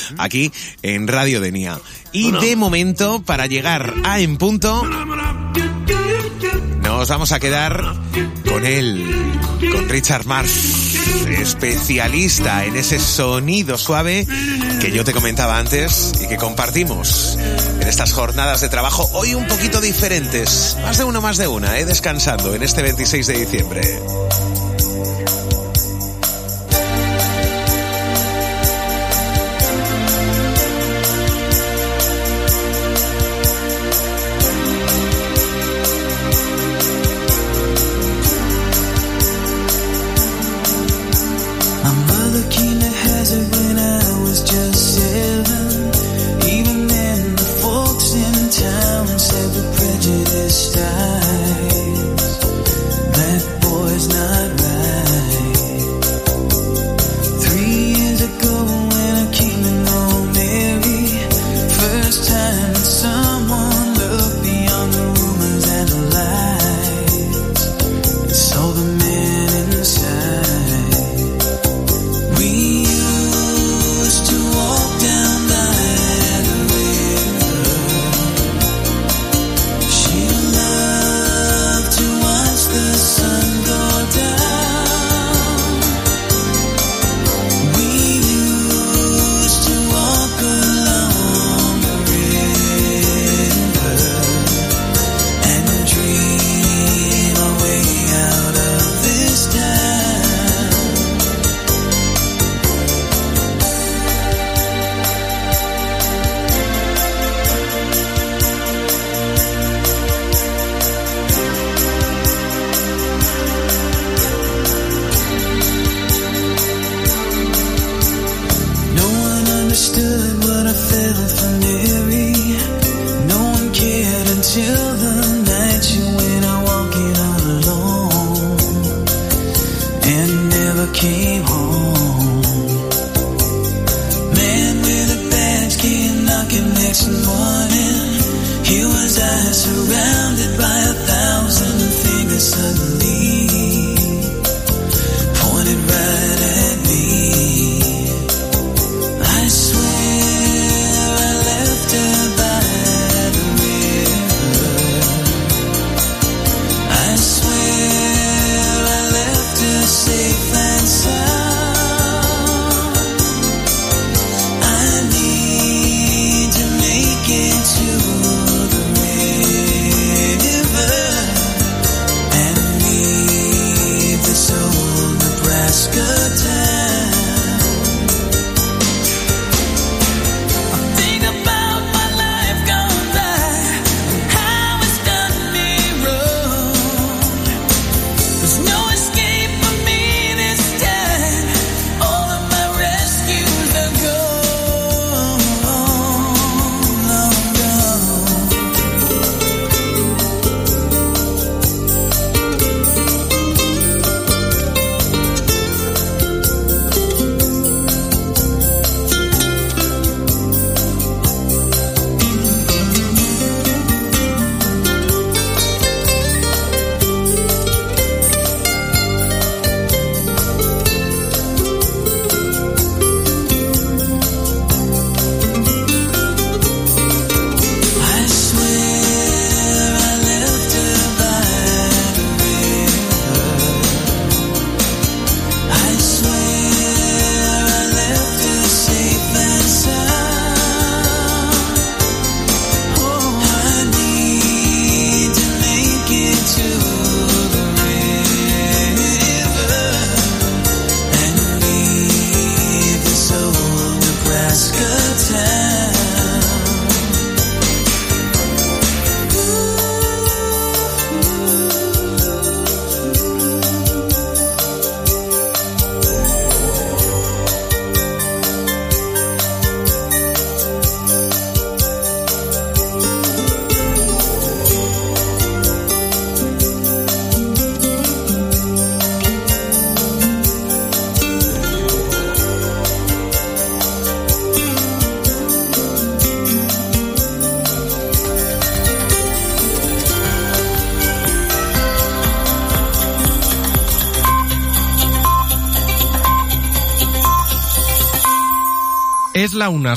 aquí en Radio Denia. Y de momento, para llegar a En Punto, nos vamos a quedar con él, con Richard Marx, especialista en ese sonido suave que yo te comentaba antes y que compartimos en estas jornadas de trabajo, hoy un poquito diferentes, más de una, descansando en este 26 de diciembre. Es la 1.